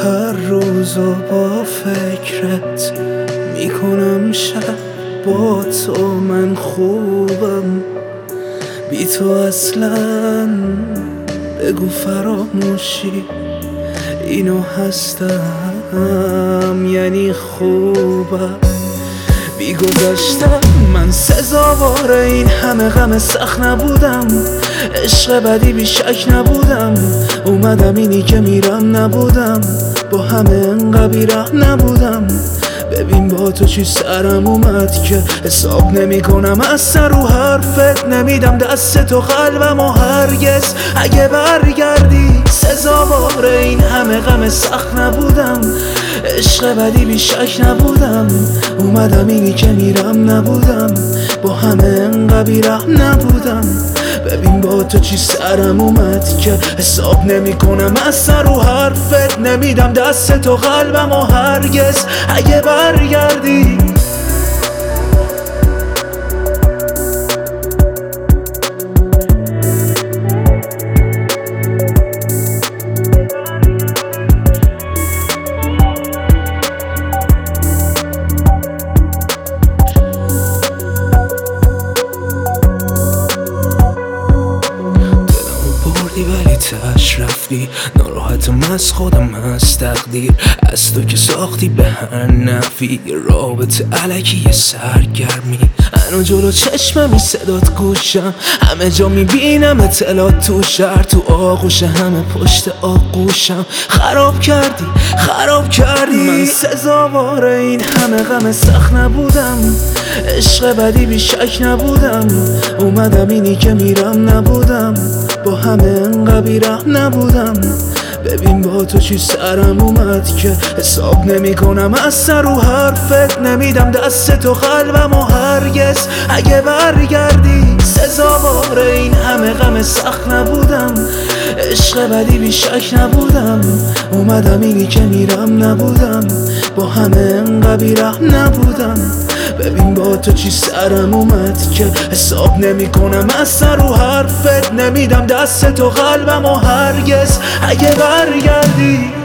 هر روزو با فکرت میکنم شب با تو من خوبم بی تو اصلا بگو فراموشی اینو هستم یعنی خوبم بی گذشتم من سزاوار این همه غم سخت نبودم عشق بدی بی شک نبودم اومدم اینی که میرم نبودم با همه انقدر بی‌رحم نبودم ببین با تو چی سرم اومد که حساب نمی کنم از سر و حرفت نمیدم دست تو قلبم و هرگز اگه برگردی سزاوار این همه غم سخت نبودم عشق بدی بی شک نبودم اومدم اینی که میرم نبودم با همه انقدر بی‌رحم نبودم ببین با تو چی سرم اومد که حساب نمی کنم از سر و حرفت نمیدم دست تو قلبم و هرگز اگه برگردی ولی تاش رفتی ناراحتم از خودم از تقدیر از تو که ساختی به هر نفی رابطه علکی سرگرمی هنو جلو چشممی صدات گوشم همه جا میبینم اطلاعات تو شهر تو آغوش همه پشت آغوشم خراب کردی من سزاوار این همه غم سخت نبودم عشق بدی بی شک نبودم اومدم اینی که میرم نبودم با همه انقدر بی‌رحم نبودم ببین با تو چی سرم اومد که حساب نمی کنم از سر و حرفت نمیدم دست تو قلبم و هرگز اگه برگردی سزاوار این همه غم سخت نبودم عشق بدی بی شک نبودم اومدم اینی که میرم نبودم با همه انقدر بی‌رحم نبودم ببین با تو چی سرم اومد که حساب نمی کنم از سر و حرفت نمیدم دست تو قلبم و هرگز اگه برگردی